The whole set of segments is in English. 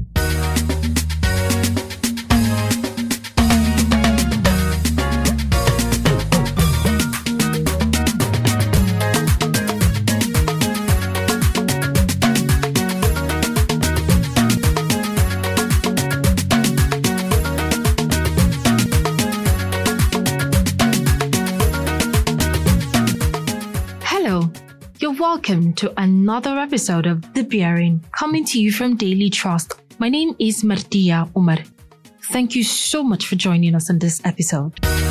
Welcome to another episode of The Bearing, coming to you from Daily Trust. My name is Martia Umar. Thank you so much for joining us on this episode.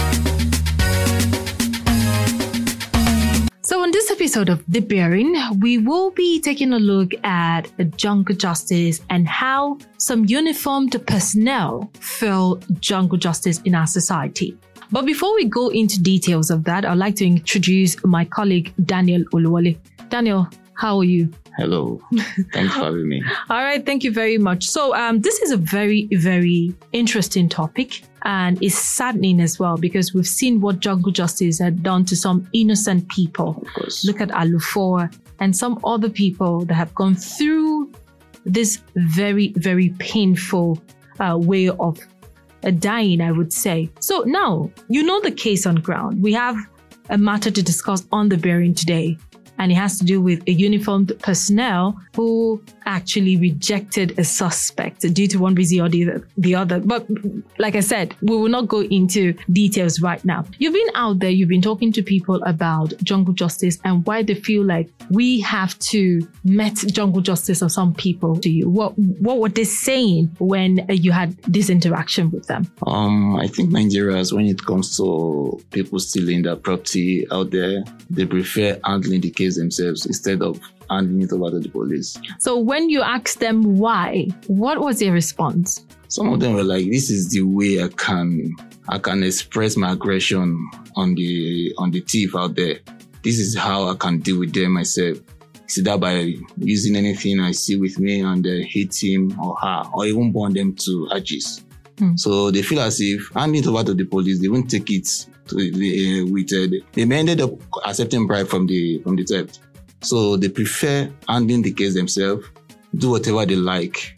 So on this episode of The Bearing, we will be taking a look at jungle justice and how some uniformed personnel feel jungle justice in our society. But before we go into details of that, I'd like to introduce my colleague, Daniel Oluwole. Daniel, how are you? Hello. Thanks for having me. All right. Thank you very much. So this is a very, very interesting topic, and it's saddening as well because we've seen what jungle justice had done to some innocent people. Of course. Look at Alufoa and some other people that have gone through this very, very painful way of dying, I would say. So now, you know the case on ground. We have a matter to discuss on The Bearing today, and it has to do with a uniformed personnel who actually rejected a suspect due to one reason or the other. But like I said, we will not go into details right now. You've been out there, you've been talking to people about jungle justice and why they feel like we have to met jungle justice of some people to you. What were they saying when you had this interaction with them? I think Nigerians, when it comes to people stealing their property out there, they prefer handling the case themselves instead of handing it over to the police. So when you asked them why, what was their response? Some of them were like, this is the way I can express my aggression on the thief out there. This is how I can deal with them myself. It's either by using anything I see with me and hit him or her, or even burn them to ashes. So they feel as if handing it over to the police, they won't take it they may ended up accepting bribe from the theft. So they prefer handling the case themselves, do whatever they like,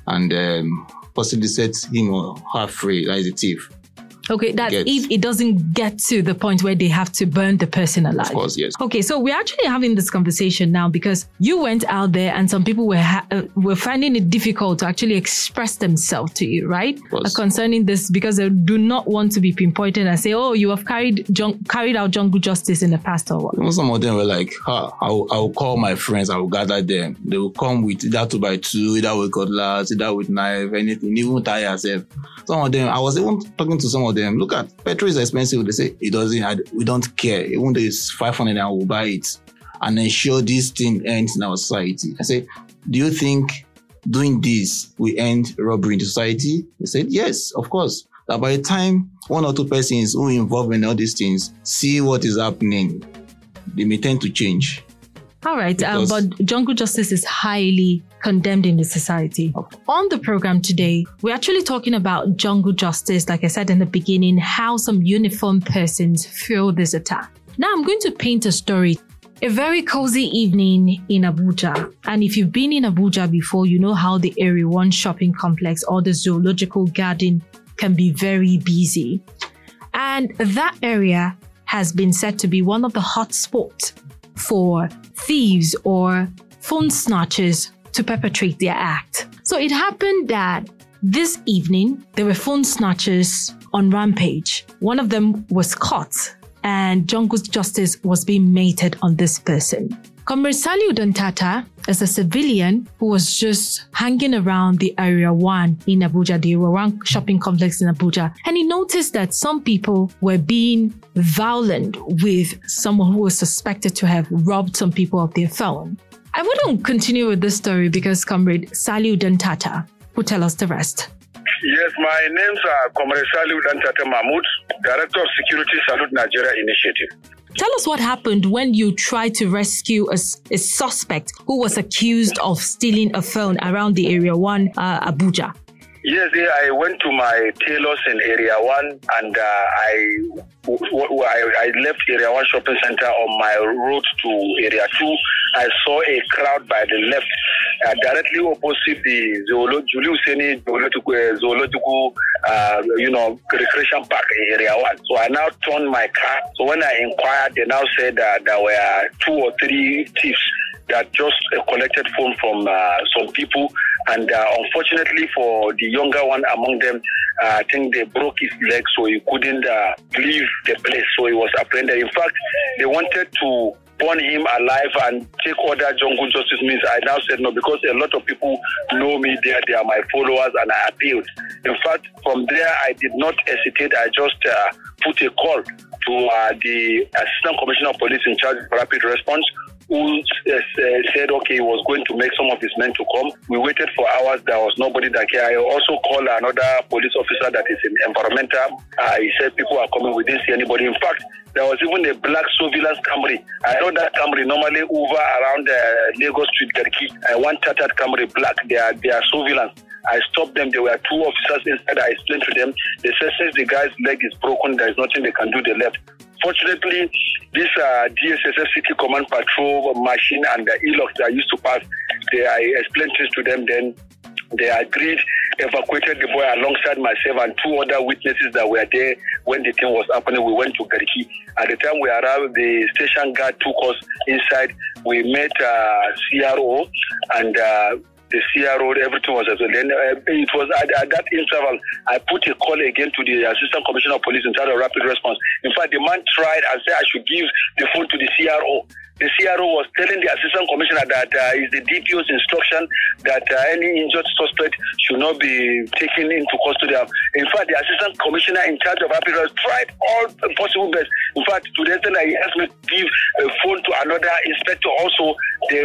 and possibly set him or her free, that is a thief. Okay, that's if it doesn't get to the point where they have to burn the person alive. Of course, yes. Okay, so we're actually having this conversation now because you went out there and some people were finding it difficult to actually express themselves to you, right? Concerning this, because they do not want to be pinpointed and say, oh, you have carried out jungle justice in the past or what? Some of them were like, I'll call my friends, I'll gather them. They will come with either 2x2, either with cutlass, either with knife, anything, even tie yourself. Some of them, I was even talking to some of them, look at, petrol is expensive. They say, we don't care. Even though it's 500 and we'll buy it and ensure this thing ends in our society. I say, do you think doing this will end robbery in the society? They said, yes, of course. That by the time one or two persons who are involved in all these things see what is happening, they may tend to change. All right, but jungle justice is highly condemned in the society. Okay. On the program today, we're actually talking about jungle justice, like I said in the beginning, how some uniformed persons feel this attack. Now I'm going to paint a story. A very cozy evening in Abuja. And if you've been in Abuja before, you know how the Area 1 shopping complex or the zoological garden can be very busy. And that area has been said to be one of the hot spots for thieves or phone snatchers to perpetrate their act. So it happened that this evening, there were phone snatchers on rampage. One of them was caught and jungle justice was being meted on this person. Comrade Saliu Dantata is a civilian who was just hanging around the Area 1 in Abuja, the Area 1 shopping complex in Abuja, and he noticed that some people were being violent with someone who was suspected to have robbed some people of their phone. I wouldn't continue with this story because Comrade Saliu Dantata will tell us the rest. Yes, my name's Comrade Saliu Dantata Mahmoud, Director of Security Salute Nigeria Initiative. Tell us what happened when you tried to rescue a suspect who was accused of stealing a phone around the Area 1 Abuja. Yes, I went to my tailors in Area 1 and I left Area 1 shopping center on my road to Area 2. I saw a crowd by the left, directly opposite the Julius Seni zoological, recreation park in Area 1. So I now turned my car. So when I inquired, they now said that there were 2 or 3 thieves that just collected phone from some people. And unfortunately for the younger one among them, I think they broke his leg, so he couldn't leave the place. So he was apprehended. In fact, they wanted to burn him alive and take other jungle justice means. I now said no, because a lot of people know me there. They are my followers, and I appealed. In fact, from there, I did not hesitate. I just put a call to the Assistant Commissioner of Police in charge of rapid response, who said, okay, he was going to make some of his men to come. We waited for hours. There was nobody that came. I also called another police officer that is in environmental. He said people are coming. We didn't see anybody. In fact, there was even a black surveillance Camry. I know that Camry normally over around Lagos Street, Garki. One tattered Camry black. They are surveillance. I stopped them. There were 2 officers inside. I explained to them. They said since the guy's leg is broken, there is nothing they can do. They left. Fortunately, this DSSF City Command Patrol machine and the E-locks that used to pass, I explained this to them. Then they agreed, evacuated the boy alongside myself and 2 other witnesses that were there when the thing was happening. We went to Garki. At the time we arrived, the station guard took us inside. We met CRO and the CRO, everything was there. Then it was at that interval, I put a call again to the Assistant Commissioner of Police in charge of rapid response. In fact, the man tried and said I should give the phone to the CRO. The CRO was telling the Assistant Commissioner that is the DPO's instruction that any injured suspect should not be taken into custody. In fact, the Assistant Commissioner in charge of rapid response tried all possible best. In fact, today he asked me to give a phone to another inspector also. They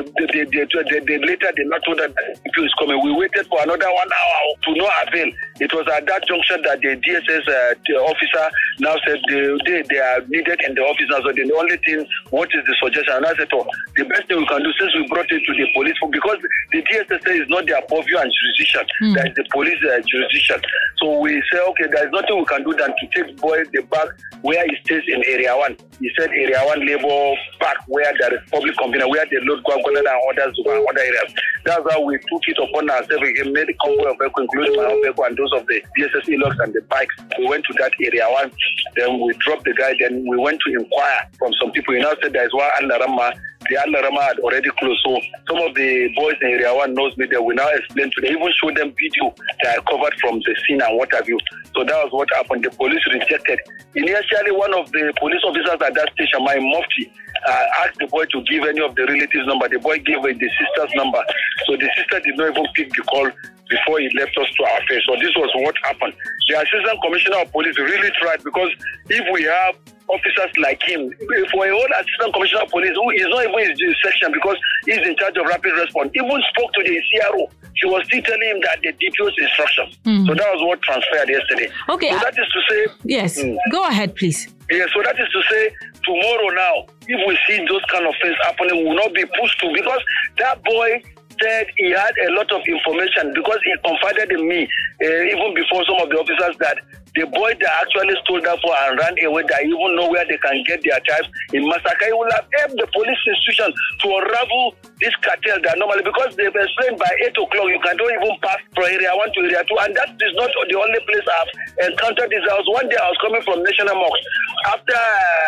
later did not know that the DPO is coming. We waited for another 1 hour to no avail. It was at that junction that the DSS officer now said they are needed in the office now. So the only thing, what is the suggestion? And I said, the best thing we can do since we brought it to the police, because the DSS is not their purview and jurisdiction, that is the police jurisdiction. So we say, okay, there is nothing we can do than to take boy the back where he stays in Area 1. He said Area 1 Labour Park, where there is public convenience, where they load Guangola and others to other areas. That's how we took it upon ourselves. We made a convoy of vehicles, including my own vehicle and those of the DSS E-locks and the bikes. We went to that Area 1. Then we dropped the guy. Then we went to inquire from some people. He now said there is one Al-Narama. The Al-Narama had already closed. So some of the boys in Area 1 knows me. They will now explain to them, even show them video that I covered from the scene and what have you. So that was what happened. The police rejected. Initially, one of the police officers at that station, my mufti, asked the boy to give any of the relatives' number. The boy gave the sister's number. So the sister did not even pick the call before he left us to our face. So this was what happened. The Assistant Commissioner of Police really tried, because if we have officers like him, for a whole Assistant Commissioner of Police who is not even in his section because he's in charge of rapid response, even spoke to the CRO. She was still telling him that the DPO's instructions. So that was what transpired yesterday. Okay. So that is to say... Yes. Go ahead, please. Yeah, so that is to say, tomorrow now, if we see those kind of things happening, we will not be pushed to, because that boy said he had a lot of information, because he confided in me, even before some of the officers, that the boy that actually stole that phone and ran away, that even know where they can get their types in Massacre, will have helped the police institution to unravel this cartel that normally, because they've explained by 8 o'clock, you can don't even pass from Area 1 to Area 2, and that is not the only place I've encountered this. One day I was coming from National Mosque, after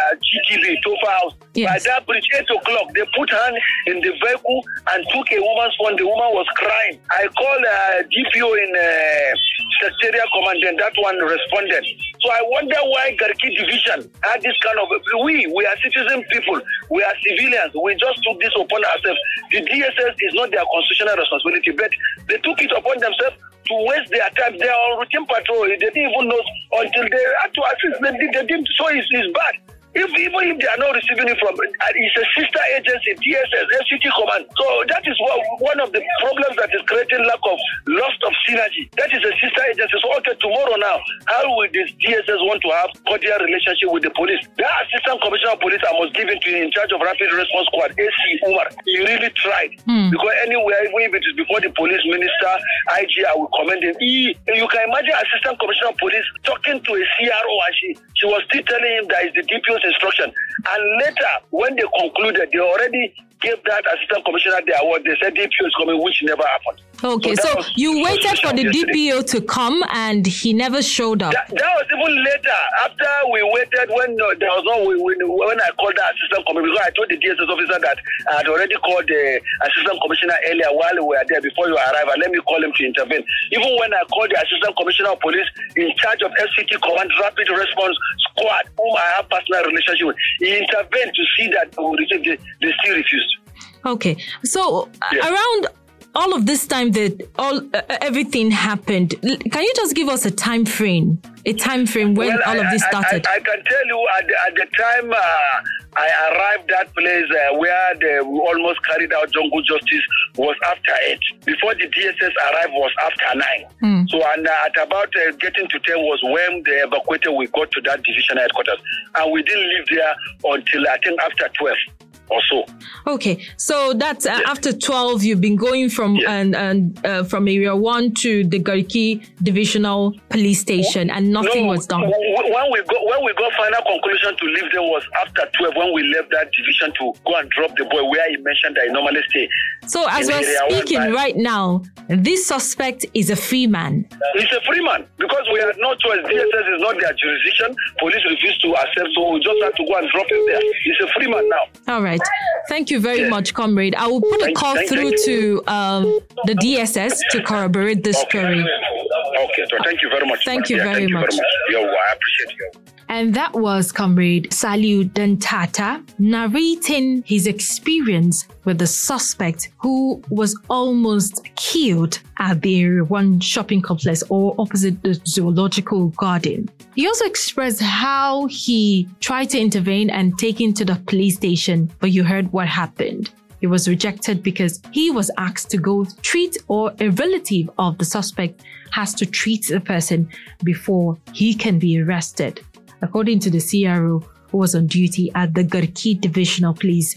GTV, Tofa House. Yes. By that bridge, 8 o'clock, they put hand in the vehicle and took a woman's phone. The woman was crying. I called DPO in Secretariat Command, and that one responded. So I wonder why Garki Division had this kind of... We are citizen people. We are civilians. We just took this upon ourselves. The DSS is not their constitutional responsibility, but they took it upon themselves to waste their time. They are on routine patrol. They didn't even know until they had to assist. They didn't. So it's bad. Even if they are not receiving it from, it's a sister agency, DSS, FCT Command. So that is one of the problems that is creating lack of loss of synergy. That is a sister agency. So okay, tomorrow now, how will this DSS want to have cordial relationship with the police? The Assistant Commissioner of Police I must give it to in charge of Rapid Response Squad, AC Umar. He really tried. Because anywhere, even if it is before the police minister, IG, I will commend him. You can imagine Assistant Commissioner of Police talking to a CRO and she was still telling him that is the DPO's instruction. And later, when they concluded, they already gave that Assistant Commissioner the award. They said DPO is coming, which never happened. Okay, so you waited for the DPO to come and he never showed up. That was even later. After we waited, when there was no, when I called the Assistant Commissioner, because I told the DSS officer that I had already called the Assistant Commissioner earlier while we were there before you arrived, and let me call him to intervene. Even when I called the Assistant Commissioner of Police in charge of FCT Command Rapid Response Squad, whom I have personal relationship with, he intervened to see that they still refused. Okay, so around all of this time that everything happened, can you just give us a time frame when all of this started? I can tell you at the time I arrived at place where they almost carried out jungle justice was after 8. Before the DSS arrived was after 9. So and at about getting to 10 was when they evacuated. We got to that division headquarters, and we didn't leave there until I think after 12. Also. Okay, so that's after 12. You've been going from from Area 1 to the Garki Divisional Police Station, and nothing was done. When we got final conclusion to leave there was after 12 when we left that division to go and drop the boy where he mentioned that he normally stay. So as we're speaking right now, this suspect is a free man. He's a free man because we had no choice. DSS is not their jurisdiction. Police refused to accept, so we just had to go and drop him there. He's a free man now. All right. Thank you very much, comrade. I will put a call through to the DSS to corroborate this story. Okay, so thank you very much. Thank you very much. Yo, I appreciate you. And that was Comrade Saliu Dantata narrating his experience with the suspect who was almost killed at the Area 1 shopping complex or opposite the Zoological Garden. He also expressed how he tried to intervene and take him to the police station, but you heard what happened. He was rejected because he was asked to go treat, or a relative of the suspect has to treat the person before he can be arrested, according to the CRO who was on duty at the Garki Divisional Police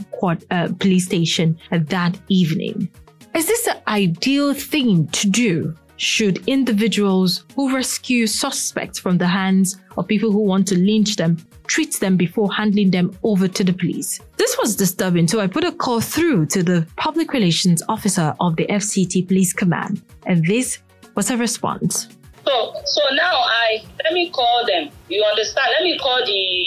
Station that evening. Is this the ideal thing to do? Should individuals who rescue suspects from the hands of people who want to lynch them treat them before handing them over to the police? This was disturbing, so I put a call through to the Public Relations Officer of the FCT Police Command, and this was her response. So now let me call them. You understand? Let me call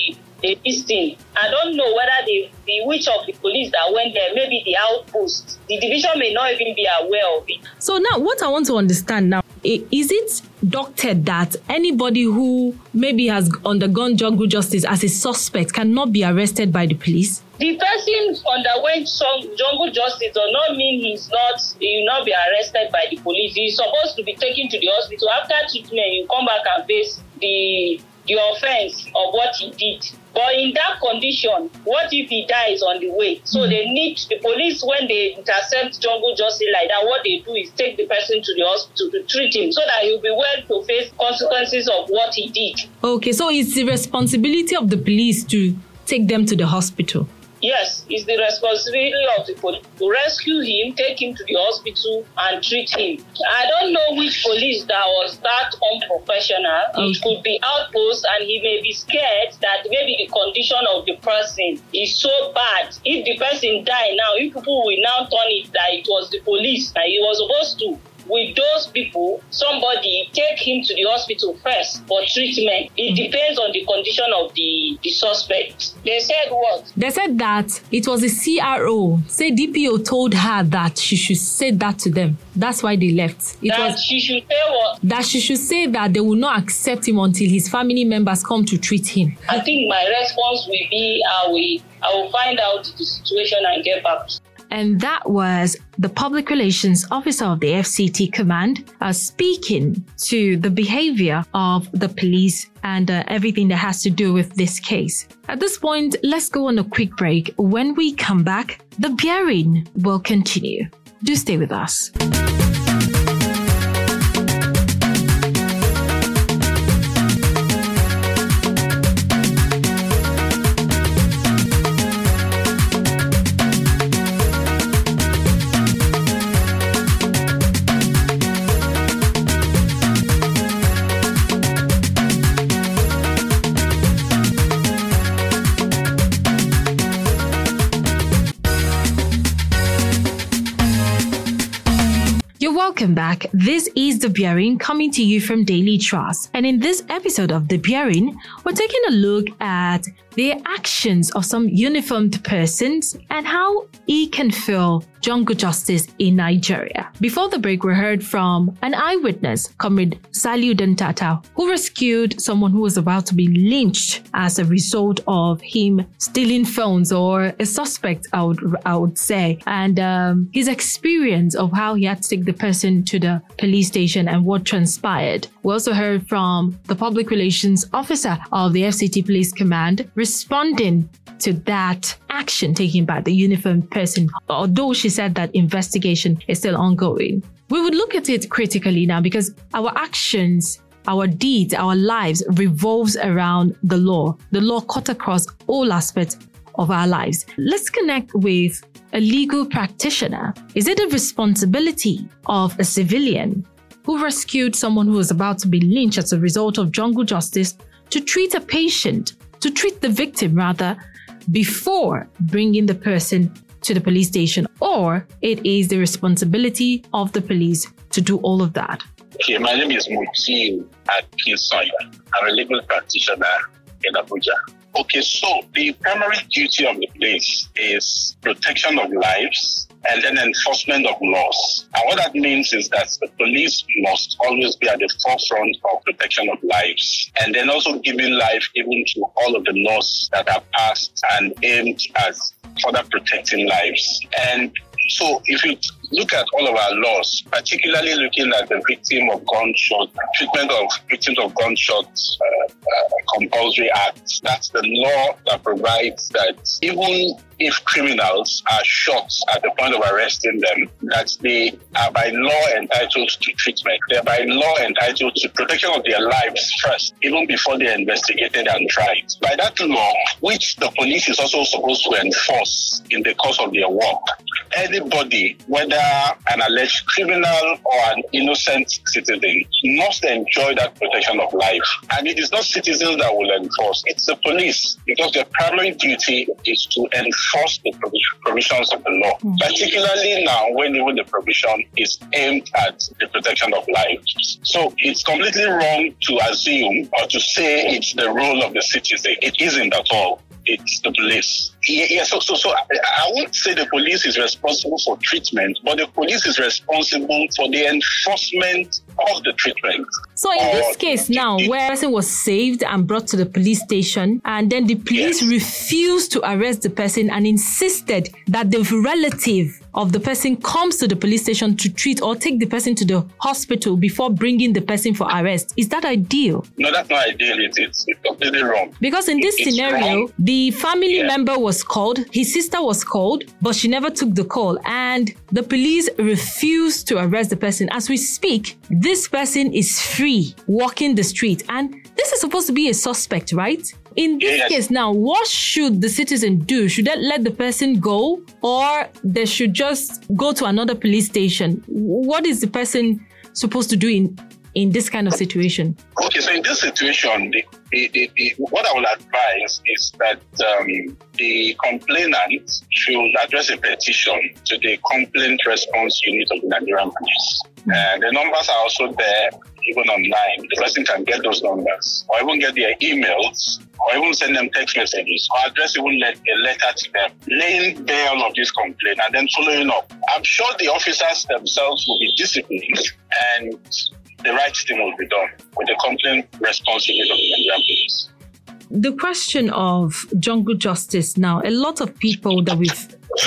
this thing. I don't know whether which of the police that went there, maybe the outpost. The division may not even be aware of it. So now what I want to understand now, is it doctored that anybody who maybe has undergone jungle justice as a suspect cannot be arrested by the police? The person underwent some jungle justice does not mean he will not be arrested by the police. He's supposed to be taken to the hospital. After treatment, you come back and face the offense of what he did. But in that condition, what if he dies on the way? So they need the police, when they intercept jungle justice like that, what they do is take the person to the hospital to treat him so that he'll be well to face consequences of what he did. Okay, so it's the responsibility of the police to take them to the hospital. Yes, it's the responsibility of the police to rescue him, take him to the hospital and treat him. I don't know which police that was that unprofessional. Okay. It could be outpost, and he may be scared that maybe the condition of the person is so bad. If the person die now, if people will now turn it that it was the police that he was supposed to. With those people, somebody take him to the hospital first for treatment. It depends on the condition of the suspect. They said what? They said that it was a CRO. Say DPO told her that she should say that to them. That's why they left. She should say what? That she should say that they will not accept him until his family members come to treat him. I think my response will be I will find out the situation and get back. And that was the public relations officer of the FCT command speaking to the behavior of the police and everything that has to do with this case. At this point, let's go on a quick break. When we come back, the bearing will continue. Do stay with us. Welcome back. This is The Bearing coming to you from Daily Trust. And in this episode of The Bearing, we're taking a look at the actions of some uniformed persons and how it can feel jungle justice in Nigeria. Before the break, we heard from an eyewitness, Comrade Saliu Dantata, who rescued someone who was about to be lynched as a result of him stealing phones, or a suspect, I would say, and his experience of how he had to take the person to the police station and what transpired. We also heard from the public relations officer of the FCT Police Command responding to that action taken by the uniformed person, although she said that investigation is still ongoing. We would look at it critically now because our actions, our deeds, our lives revolves around the law. The law cut across all aspects of our lives. Let's connect with a legal practitioner. Is it a responsibility of a civilian who rescued someone who was about to be lynched as a result of jungle justice to treat the victim rather, before bringing the person to the police station, or it is the responsibility of the police to do all of that? Okay, my name is Mutiu Akinsanya. I'm a legal practitioner in Abuja. Okay, so the primary duty of the police is protection of lives and then enforcement of laws. And what that means is that the police must always be at the forefront of protection of lives, and then also giving life even to all of the laws that are passed and aimed at further protecting lives. And so if you look at all of our laws, particularly looking at the treatment of victims of gunshot compulsory acts, that's the law that provides that even if criminals are shot at the point of arresting them, that they are by law entitled to treatment. They are by law entitled to protection of their lives first, even before they are investigated and tried. By that law, which the police is also supposed to enforce in the course of their work, anybody, whether an alleged criminal or an innocent citizen, must enjoy that protection of life. And it is not citizens that will enforce, it's the police, because their primary duty is to enforce the provisions of the law, particularly now when even the provision is aimed at the protection of life. So it's completely wrong to assume or to say it's the role of the citizen. It isn't at all. It's the police. So I won't say the police is responsible for treatment, but the police is responsible for the enforcement of the treatment. So in this case now, where a person was saved and brought to the police station, and then the police refused to arrest the person and insisted that the relative of the person comes to the police station to treat or take the person to the hospital before bringing the person for arrest. Is that ideal? No, that's not ideal. It's completely wrong. Because in this scenario, the family member was called, his sister was called, but she never took the call, and the police refused to arrest the person. As we speak, this person is free walking the street, and this is supposed to be a suspect, right? In this case now, what should the citizen do? Should they let the person go, or they should just go to another police station? What is the person supposed to do in this kind of situation? Okay, so in this situation, what I will advise is that the complainant should address a petition to the complaint response unit of the Nigerian Police. The numbers are also there, even online. The person can get those numbers, or even get their emails, or even send them text messages, or address even a letter to them, laying bare all of this complaint and then following up. I'm sure the officers themselves will be disciplined, and the right thing will be done with the complaint response unit of the Nigerian Police. The question of jungle justice now, a lot of people that we've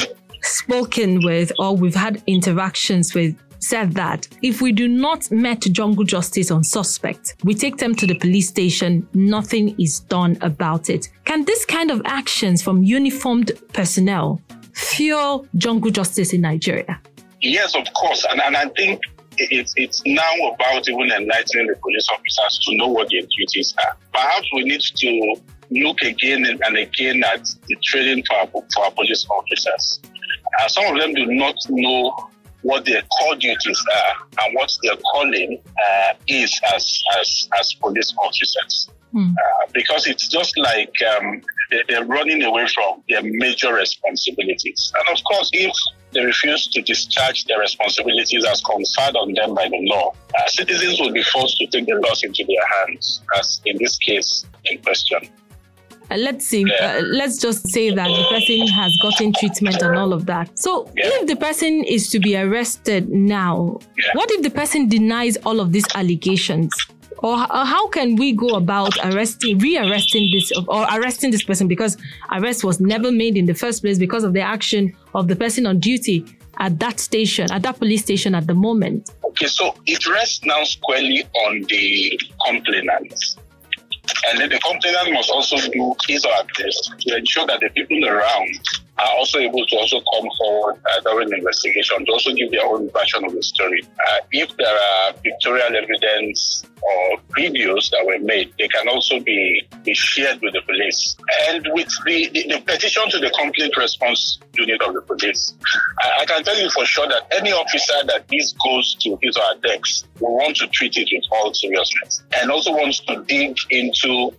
spoken with or we've had interactions with said that if we do not met jungle justice on suspect, we take them to the police station, nothing is done about it. Can this kind of actions from uniformed personnel fuel jungle justice in Nigeria? Yes, of course. And I think it's now about even enlightening the police officers to know what their duties are. Perhaps we need to look again and again at the training for our police officers. Some of them do not know what their core duties are and what their calling is as police officers. Because it's just like they're running away from their major responsibilities. And of course, if they refuse to discharge their responsibilities as conferred on them by the law, citizens will be forced to take the laws into their hands, as in this case in question. Let's just say that the person has gotten treatment and all of that. So if the person is to be arrested now, what if the person denies all of these allegations? Or how can we go about arresting this person, because arrest was never made in the first place because of the action of the person on duty at that station, at that police station at the moment? Okay, so it rests now squarely on the complainant. And then the complainant must also do his or her best to ensure that the people around are also able to also come forward during the investigation to also give their own version of the story. If there are pictorial evidence or videos that were made, they can also be shared with the police. And with the petition to the complaint response unit of the police, I can tell you for sure that any officer that this goes to his or her desk will want to treat it with all seriousness and also wants to dig into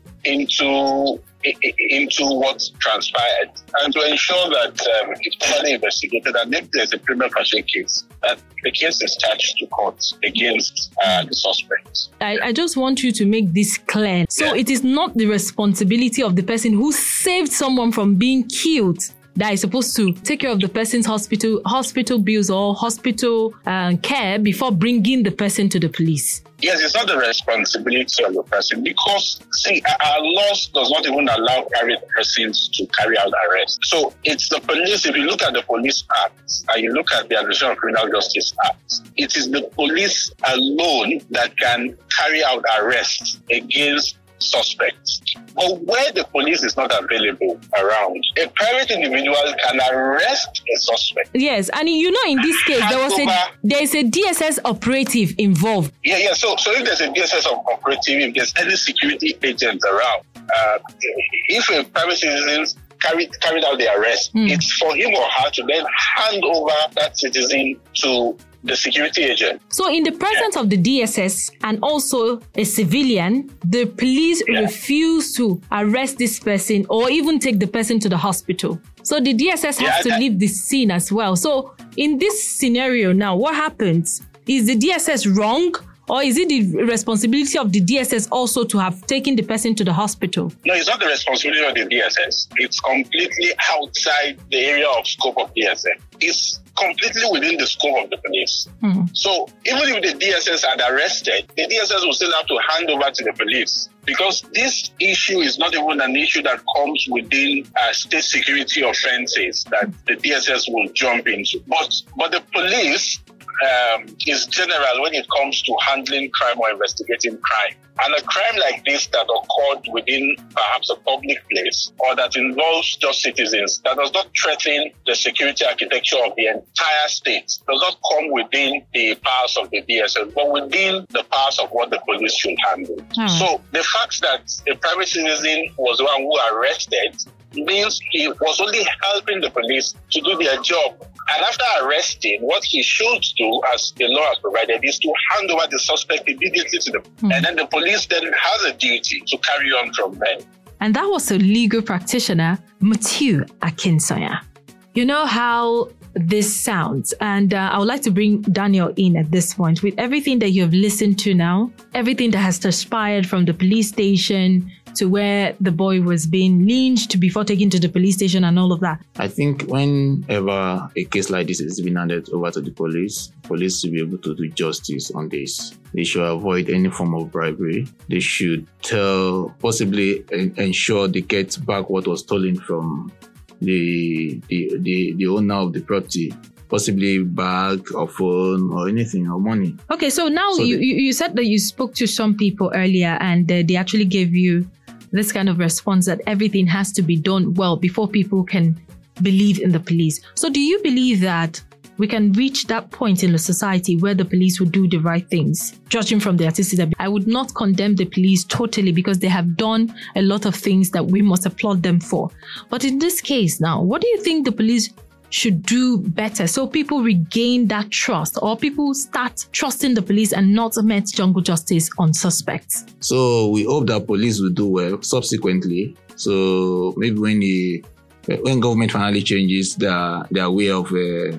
what transpired and to ensure that it's properly investigated, and if there's a prima facie case, that the case is charged to court against the suspect. I just want you to make this clear. So it is not the responsibility of the person who saved someone from being killed that is supposed to take care of the person's hospital bills or hospital care before bringing the person to the police. Yes, it's not the responsibility of the person because, see, our laws does not even allow private persons to carry out arrests. So it's the police. If you look at the Police Act and you look at the Administration of Criminal Justice Act, it is the police alone that can carry out arrests against suspects. But where the police is not available around, a private individual can arrest a suspect. Yes, and you know, in this case, there is a DSS operative involved. Yeah. So if there's a DSS operative, if there's any security agent around, if a private citizen carried out the arrest, it's for him or her to then hand over that citizen to the security agent. So in the presence of the DSS and also a civilian, the police refuse to arrest this person or even take the person to the hospital. So the DSS has to leave the scene as well. So in this scenario now, what happens? Is the DSS wrong? Or is it the responsibility of the DSS also to have taken the person to the hospital? No, it's not the responsibility of the DSS. It's completely outside the area of scope of DSS. It's completely within the scope of the police. So even if the DSS had arrested, the DSS will still have to hand over to the police because this issue is not even an issue that comes within state security offenses that the DSS will jump into. But the police is general when it comes to handling crime or investigating crime. And a crime like this that occurred within perhaps a public place or that involves just citizens, that does not threaten the security architecture of the entire state, does not come within the powers of the DSS, but within the powers of what the police should handle. So the fact that a private citizen was the one who arrested means he was only helping the police to do their job. And after arresting, what he should do, as the law has provided, is to hand over the suspect immediately to them. And then the police then has a duty to carry on from there. And that was a legal practitioner, Matthew Akinsanya. You know how this sounds. And I would like to bring Daniel in at this point. With everything that you have listened to now, everything that has transpired from the police station to where the boy was being lynched before taken to the police station and all of that. I think whenever a case like this is being handed over to the police should be able to do justice on this. They should avoid any form of bribery. They should possibly ensure they get back what was stolen from the owner of the property, possibly bag or phone or anything or money. Okay, so now you said that you spoke to some people earlier and they actually gave you this kind of response that everything has to be done well before people can believe in the police. So do you believe that we can reach that point in the society where the police will do the right things? Judging from their statistics, I would not condemn the police totally because they have done a lot of things that we must applaud them for. But in this case now, what do you think the police should do better so people regain that trust, or people start trusting the police and not met jungle justice on suspects? So we hope that police will do well subsequently. So maybe when government finally changes their way of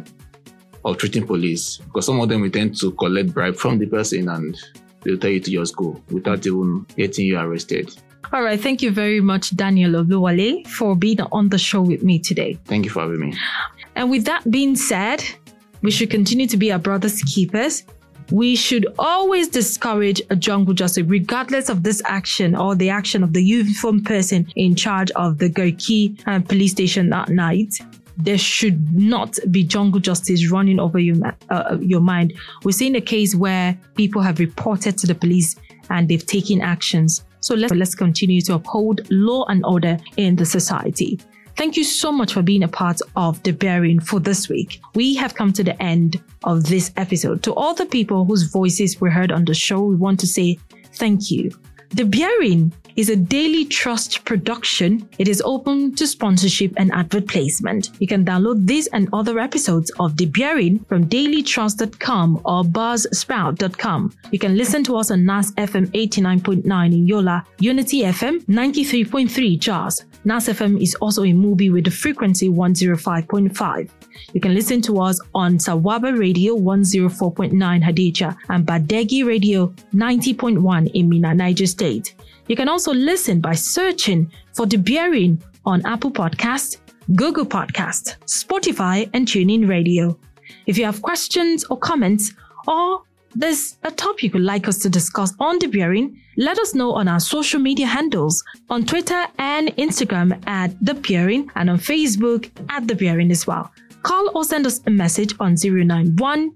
treating police, because some of them will tend to collect bribe from the person and they'll tell you to just go without even getting you arrested. All right. Thank you very much, Daniel Oluwale, for being on the show with me today. Thank you for having me. And with that being said, we should continue to be our brother's keepers. We should always discourage a jungle justice, regardless of this action or the action of the uniformed person in charge of the Garki police station that night. There should not be jungle justice running over your mind. We're seeing a case where people have reported to the police and they've taken actions. So let's continue to uphold law and order in the society. Thank you so much for being a part of The Bearing for this week. We have come to the end of this episode. To all the people whose voices were heard on the show, we want to say thank you. The Bearing is a Daily Trust production. It is open to sponsorship and advert placement. You can download this and other episodes of The Bearing from dailytrust.com or buzzsprout.com. You can listen to us on NAS FM 89.9 in Yola, Unity FM 93.3 Jos. NAS FM is also in Mubi with the frequency 105.5. You can listen to us on Sawaba Radio 104.9 Hadija and Badegi Radio 90.1 in Minna, Niger State. You can also listen by searching for The Bearing on Apple Podcast, Google Podcast, Spotify, and TuneIn Radio. If you have questions or comments, or there's a topic you'd like us to discuss on The Bearing, let us know on our social media handles on Twitter and Instagram at The Bearing and on Facebook at The Bearing as well. Call or send us a message on 091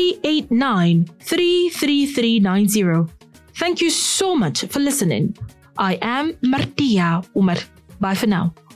389 33390. Thank you so much for listening. I am Martia Umar. Bye for now.